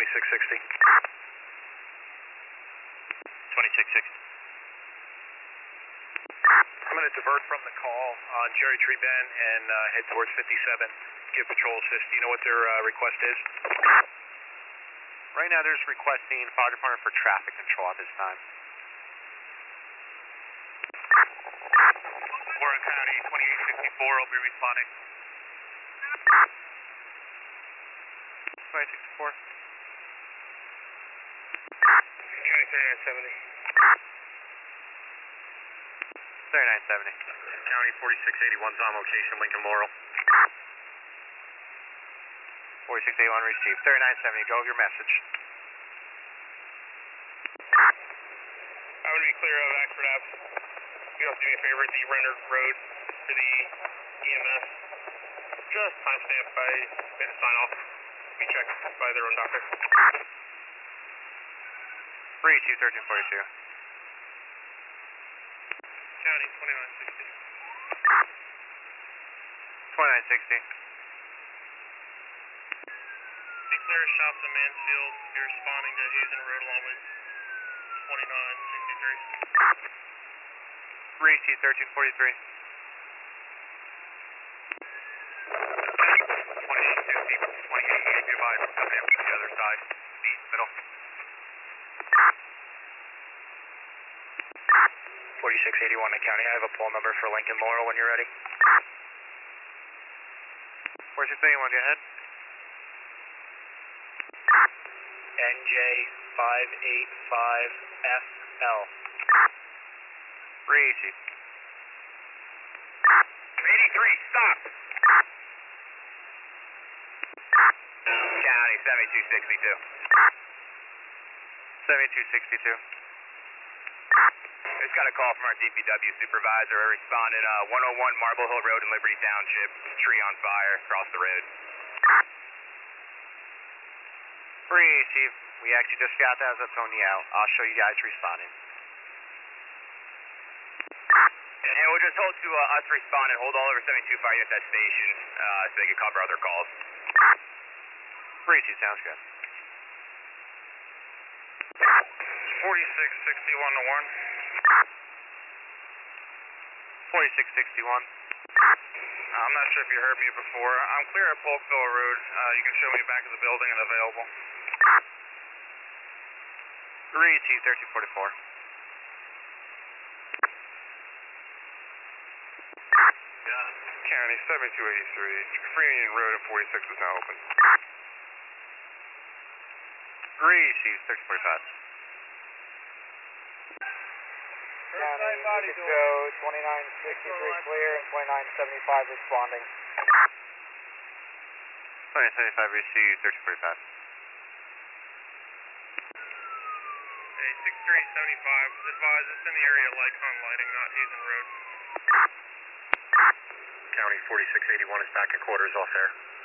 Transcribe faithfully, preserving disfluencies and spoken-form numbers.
twenty-six sixty. twenty-six sixty. I'm going to divert from the call on Cherry Tree Bend and uh, head towards fifty-seven. Give patrol assist. Do you know what their uh, request is? Right now, there's requesting fire department for traffic control at this time. Warren County, twenty-eight sixty-four, will be responding. twenty-eight sixty-four. County thirty-nine seventy. thirty-nine seventy. County forty-six eighty-one's on location, Lincoln Laurel. forty-six eighty-one received. thirty-nine seventy, go with your message. I'm going to be clear of Axford Ave. You have to do me a favor, the Renner Road for the E M S. Just timestamp by minute sign off. Be checked by their own doctor. three two thirteen forty-two. County twenty-nine sixty. twenty-nine sixty. Be clear of shops in Mansfield. You're responding to Hazen Road along with twenty-nine sixty-three. three two thirteen forty-three. twenty-eight fifty, twenty-eight eighty, be advised, we're coming in from the other side, east, middle. forty-six eighty-one in county. I have a poll number for Lincoln Laurel when you're ready. forty-six eighty-one, go ahead. N J five eight five F L. three eighty. eighty-three, stop! County seventy-two sixty-two. seventy-two sixty-two. Just got a call from our D P W supervisor. I responded uh, one oh one Marble Hill Road in Liberty Township. Tree on fire across the road. three eighty. We actually just got that as a Tony out. I'll show you guys responding. And we'll just hold to uh, us responding. Hold all over seventy-two fire units at station uh, so they can cover other calls. three two sounds good. forty-six sixty-one to one. forty-six sixty-one. I'm not sure if you heard me before. I'm clear at Polkville Road. Uh, you can show me back of the building and available. three two thirteen forty-four. County seventy-two eighty-three. Free Union Road at forty-six is now open. three two thirteen forty-five. County, you could show twenty-nine sixty-three clear and twenty-nine seventy-five responding. twenty seventy-five received, thirteen forty-five. Hey, six three seventy-five. Advise it's in the area of Lycon Lighting, not Hazen Road. County forty-six eighty-one is back in quarters off there.